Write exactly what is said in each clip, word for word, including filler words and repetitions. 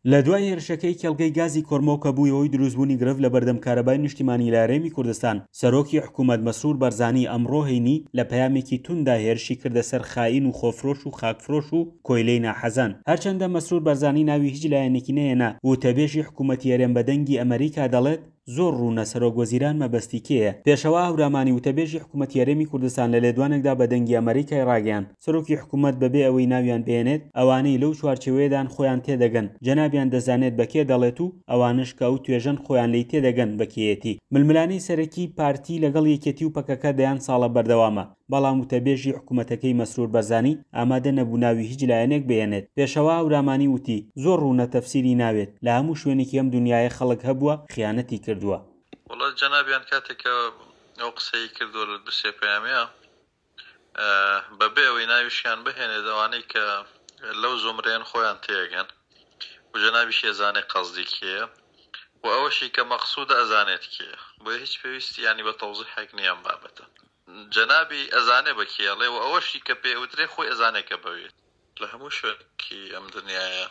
لە دوای هێرشەکەی کێڵگەی گازی کۆرمۆ کە بوویەوەی دروستبوونی گرفت لە بەردەم کارەبای نیشتیمانی لە هەرێمی کوردستان، سەرۆکی حکوومەت مەسرور بەرزانی ئەمڕۆ هەینی لە پەیامێکی توندا هێرشی کردە سەر خائین و خۆفرۆش و خاکفرۆش و کۆیلەی ناحەزان. هەرچەندە مەسرور بەرزانی ناوی هیچ لایەنێکی نەهێنا و تەبێژی حکوومەتی هەرێم بەدەنگی ئەمریکا دەڵێت زۆر ڕوونە سەرۆک وەزیران مەبەستی کێیە. پێشەوا هەورامانی وتەبێژی حکوومەتی هەرێمی کوردستان لە لێدوانێکدا بەدەنگی ئەمریکای ڕاگەیاند سەرۆکی حکوومەت بەبێ ئەوەی ناویان بێنێت ئەوانەی لەو چوارچێوەیەدان خۆیان تێدەگەن، جەنابیان دەزانێت بەکێ دەڵێت و ئەوانش کە ئەو توێژەن خۆیان لی تێدەگەن بەکێیەتی. ململانەی سەرەکی پارتی لەگەڵ یەکێتی و پەکەکە دەیان ساڵە بەردەوامە، بەڵام وتەبێژی حکوومەتەکەی مەسرور بەرزانی ئامادە نەبوو ناوی هیچ لایەنێک بێنێت. پێشەوا هەورامانی وتی زۆر ڕوونە تەفسیری ناوێت، لە هەموو شوێنێکی ئەم دنیای خەڵک هەبووە خیانەتی کردووە. وڵا جەنابیان کاتێکە ئەو قسەی کردووە لە دوسێ پەیامیە بەبێ ئەوەی ناویشیان بهێنێت ئەوانەی کە لەو زۆمرەیان خۆیان تێگەن و جەنابیش ئەزانێ قەزدی کێیە و ئەوەشی کە مەقسوودە ئەزانێت کێیە، بۆ هیچ پێویستی ینی بە تەوزیحێک نییە ئەم بابەتە. جەنابی ئەزانێ بە کێڵێ و ئەوەشی کە پێوترێ خۆی ئەزانێ کە بەوێت. لە هەموو شوێنێکی ئەم دنیاە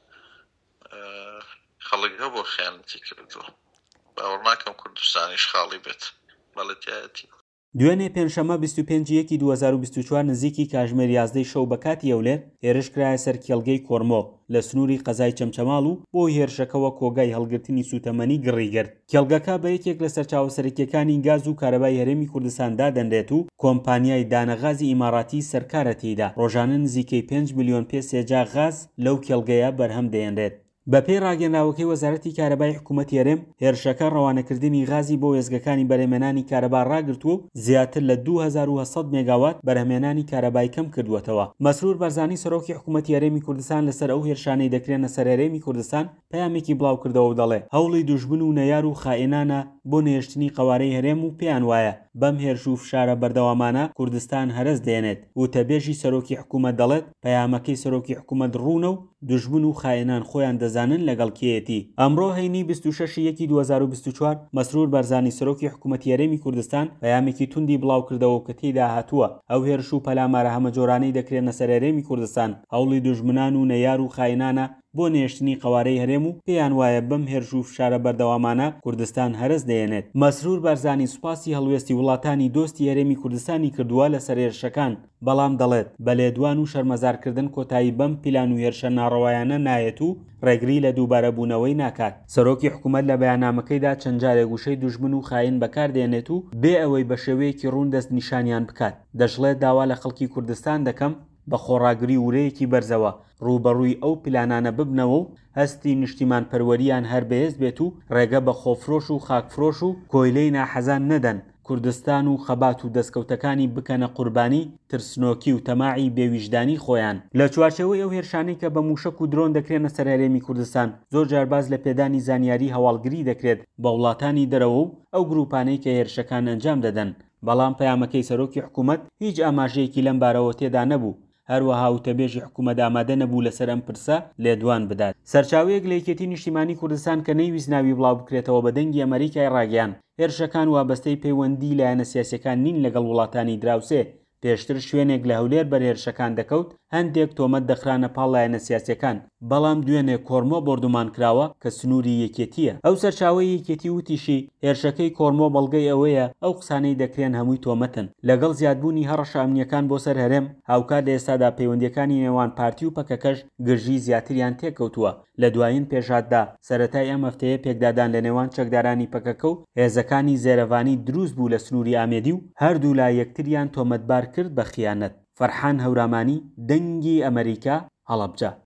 خەڵک هەبوو خیانەتی کردووە، باوەڕ ناکەم کوردستانیش خاڵی بێت بەڵەتایەتی. دوێنێ پێنجشەمە بیست و پێنج یەکی دوو هەزار و بیست و چوار نزیکی کاتژمێر یازدەی شەو بە کاتی ئەولێر هێرش کرایە سەر کێڵگەی کۆرمۆ لە سنووری قەزای چەمچەماڵ و بۆ هێرشەکەوە کۆگای هەڵگرتنی سوتەمەنی گڕیگرت. کێڵگەکە بە یەکێک لە سەرچاوە سەرەکیەکانی گاز و کارەبای هەرێمی کوردستان دادەنرێت و کۆمپانیای دانەغازی ئیماراتی سەرکارە تێیدا. ڕۆژانە نزیکەی پێنج ملیۆن پێ سێجا غاز لەو کێڵگەیە بەرهەم دەێنرێت. بەپێی ڕاگەنراوەکەی وەزارەتی کارەبای حکوومەتی هەرێم، هێرشەکە ڕەوانەکردنی غازی بۆ وێزگەکانی بەرهەمهێنانی کارەبا ڕاگرتووە و زیاتر لە دوو هەزار و هەسەد مێگاوات بەرهەمهێنانی کارەبای کەم کردووەتەوە. مەسرور بەرزانی سەرۆکی حکوومەتی هەرێمی کوردستان لەسەر ئەو هێرشانەی دەکرێنە سەر هەرێمی کوردستان پەیامێکی بڵاو کردەوە و دەڵێ هەوڵی دوژمن و نەیار و خائینانە بۆ نێشتنی قەوارەی هەرێم و پێیان وایە بەم هێرش و فشارە بەردەوامانە کوردستان هەرس دێنێت. وتەبێژی سەرۆکی حکوومەت دەڵێت پەیامەکەی سەرۆکی حکوومەت ڕوونە و دوژمن و خائینان خۆیان دەزانن لەگەڵ کێیەتی. ئەمڕۆ هەینی بیست و شەش یەکی دوو هەزار و بیست و چوار مەسرور بەرزانی سەرۆکی حکوومەتی هەرێمی کوردستان پەیامێکی توندی بڵاو کردەوە کە تێیدا هاتووە ئەو هێرش و پەلامارە هەمەجۆرانەی دەکرێنە سەر هەرێمی کوردستان هەوڵی دوژمنان و نەیار و خائینانە بۆ نێشتنی قەوارەی هەرێم و پێیان وایە بەم هێرش و فشارە بەردەوامانە کوردستان هەرس دێنێت. مەسرور بەرزانی سوپاسی هەڵوێستی وڵاتانی دۆستی هەرێمی کوردستانی کردووە لەسەر هێرشەکان، بەڵام دەڵێت بە لێدوان و شەرمەزارکردن کۆتایی بەم پیلان و هێرشە ناڕەوایانە نایەت و ڕێگری لە دووبارەبوونەوەی ناکات. سەرۆکی حکوومەت لە بەیاننامەکەیدا چەند جارێک وشەی دوژمن و خاین بەکاردێنێت و بێ ئەوەی بە شێوەیەکی ڕوون دەست نیشانیان بکات. دەژڵێت داوا لە خەڵکی کوردستان دەکەم بە خۆڕاگری ورەیەکی بەرزەوە ڕوبەڕووی ئەو پلانانە ببنەوە و هەستی نیشتیمان پەروەریان هەر بەهێز بێت و ڕێگە بە خۆفرۆش و خاکفرۆش و کۆیلەی ناحەزان نەدەن، کوردستان و خەبات و دەستکەوتەکانی بکەنە قوربانی ترسنۆکی و تەماعی بێویژدانی خۆیان. لە چوارچەوەی ئەو هێرشانەی کە بە موشک و درۆن دەکرێنە سەر هەرێمی کوردستان، زۆر جارباز لە پێدانی زانیاری هەواڵگری دەکرێت بە وڵاتانی دەرەوە و ئەو گروپانەی کە هێرشەکان ئەنجام دەدەن، بەڵام پەیامەکەی سەرۆکی حکوومەت هیچ ئاماژەیەکی لەم بارەوە تێدا نەبوو. هەروەها وتەبێژی حکوومەت ئامادە نەبوو لەسەر ئەم پرسە لێدوان بدات. سەرچاوەیەک لە یەکێتی نیشتیمانی کوردستان کە نەیویست ناوی بڵاو بکرێتەوە بە دەنگی ئەمریکای ڕاگەیان هێرشەکان وابەستەی پەیوەندی لایەنە سیاسیەکان نین لەگەڵ وڵاتانی دراوسێ. پێشتر شوێنێک لە هەولێر بەر هێرشەکان دەکەوت، هەندێک تۆمەت دەخرانە پاڵ لایەنە سیاسیەکان، بەڵام دوێنێ کۆرمۆ بۆردومان کراوە کە سنووری یەکێتیە. ئەو سەرچاوەی یەکێتی وتیشی هێرشەکەی کۆرمۆ بەڵگەی ئەوەیە ئەو قسانەی دەکرێن هەمووی تۆمەتن. لەگەڵ زیادبوونی هەڕەشە ئەمنیەکان بۆ سەر هەرێم، هاوکات لە ئێستادا پەیوەندیەکانی نێوان پارتی و پەکەکەش گرژی زیاتریان تێکەوتووە. لە دوایین پێشاتدا سەرەتای ئەم هەفتەیە پێکدادان لە نێوان چەکدارانی پەکەکە و هێزەکانی زێرەڤانی دروست بوو لە سنووری ئامێدی و هەردوو لا یەکتریان تۆمەتبار کرد بە خیانەت. فەرحان هەورامانی، دەنگی ئەمریکا، هەڵەبجە.